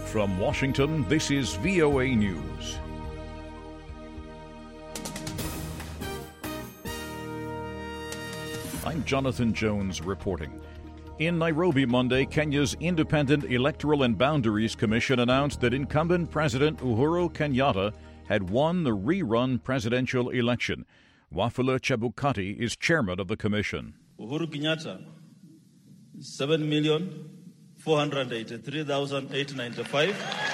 From Washington, this is VOA News. I'm Jonathan Jones reporting. In Nairobi Monday, Kenya's Independent Electoral and Boundaries Commission announced that incumbent President Uhuru Kenyatta had won the rerun presidential election. Wafula Chebukati is chairman of the commission. Uhuru Kenyatta, 7,483,895.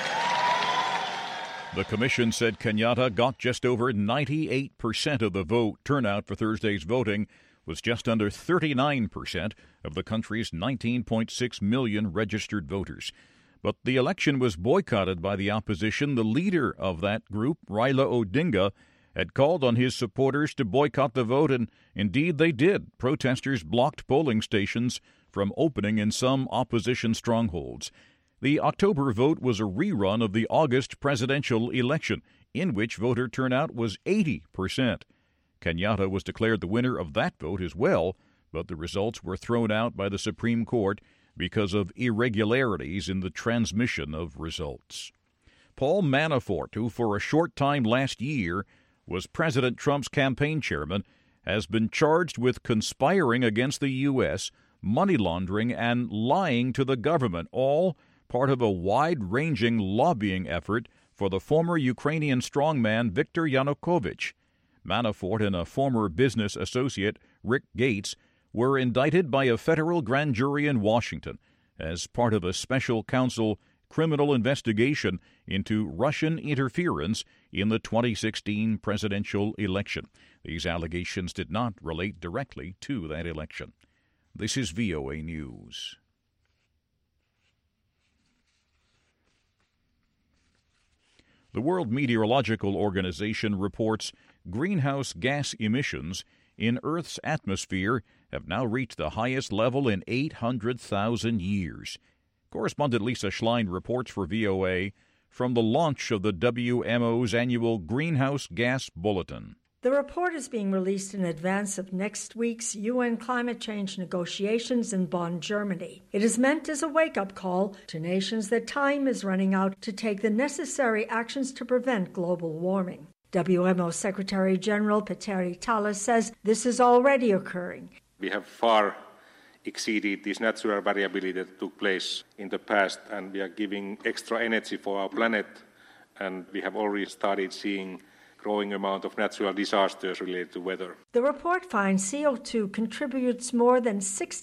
The commission said Kenyatta got just over 98% of the vote. Turnout for Thursday's voting was just under 39% of the country's 19.6 million registered voters. But the election was boycotted by the opposition. The leader of that group, Raila Odinga, had called on his supporters to boycott the vote, and indeed they did. Protesters blocked polling stations from opening in some opposition strongholds. The October vote was a rerun of the August presidential election, in which voter turnout was 80%. Kenyatta was declared the winner of that vote as well, but the results were thrown out by the Supreme Court because of irregularities in the transmission of results. Paul Manafort, who for a short time last year was President Trump's campaign chairman, has been charged with conspiring against the U.S., money laundering, and lying to the government, all part of a wide-ranging lobbying effort for the former Ukrainian strongman Viktor Yanukovych. Manafort and a former business associate, Rick Gates, were indicted by a federal grand jury in Washington as part of a special counsel criminal investigation into Russian interference in the 2016 presidential election. These allegations did not relate directly to that election. This is VOA News. The World Meteorological Organization reports greenhouse gas emissions in Earth's atmosphere have now reached the highest level in 800,000 years. Correspondent Lisa Schlein reports for VOA from the launch of the WMO's annual Greenhouse Gas Bulletin. The report is being released in advance of next week's UN climate change negotiations in Bonn, Germany. It is meant as a wake-up call to nations that time is running out to take the necessary actions to prevent global warming. WMO Secretary General Petteri Taalas says this is already occurring. We have far exceeded this natural variability that took place in the past, and we are giving extra energy for our planet, and we have already started seeing growing amount of natural disasters related to weather. The report finds CO2 contributes more than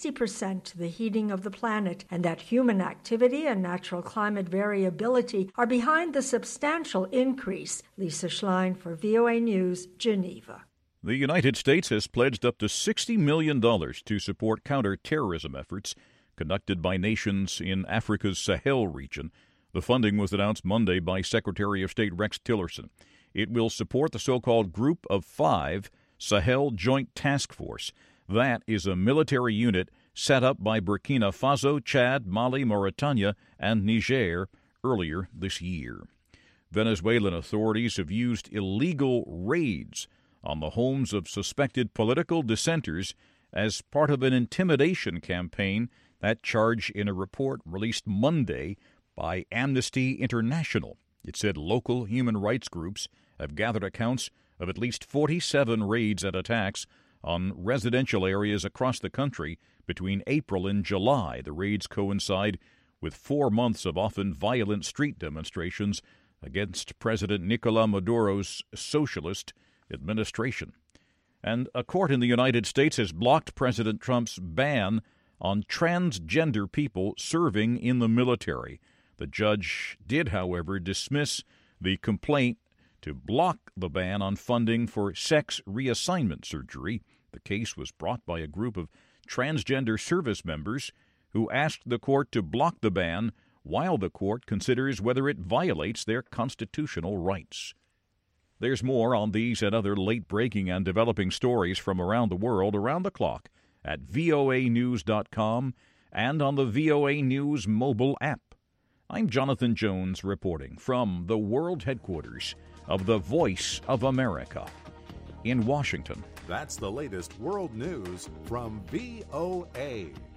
60% to the heating of the planet, and that human activity and natural climate variability are behind the substantial increase. Lisa Schlein for VOA News, Geneva. The United States has pledged up to $60 million to support counter-terrorism efforts conducted by nations in Africa's Sahel region. The funding was announced Monday by Secretary of State Rex Tillerson. It will support the so-called Group of Five Sahel Joint Task Force. That is a military unit set up by Burkina Faso, Chad, Mali, Mauritania, and Niger earlier this year. Venezuelan authorities have used illegal raids on the homes of suspected political dissenters as part of an intimidation campaign. That charge in a report released Monday by Amnesty International. It said local human rights groups have gathered accounts of at least 47 raids and attacks on residential areas across the country between April and July. The raids coincide with 4 months of often violent street demonstrations against President Nicolás Maduro's socialist administration. And a court in the United States has blocked President Trump's ban on transgender people serving in the military. The judge did, however, dismiss the complaint to block the ban on funding for sex reassignment surgery. The case was brought by a group of transgender service members who asked the court to block the ban while the court considers whether it violates their constitutional rights. There's more on these and other late-breaking and developing stories from around the world around the clock at voanews.com and on the VOA News mobile app. I'm Jonathan Jones reporting from the world headquarters of the Voice of America in Washington. That's the latest world news from VOA.